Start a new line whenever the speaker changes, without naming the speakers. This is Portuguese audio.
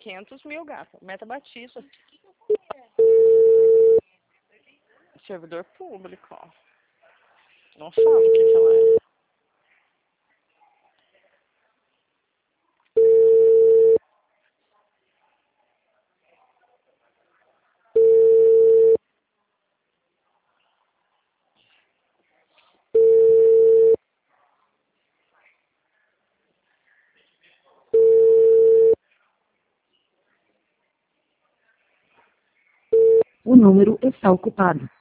500 mil, gata. Meta Batista. Servidor público, ó. Não fala o que ela é.
O número está ocupado.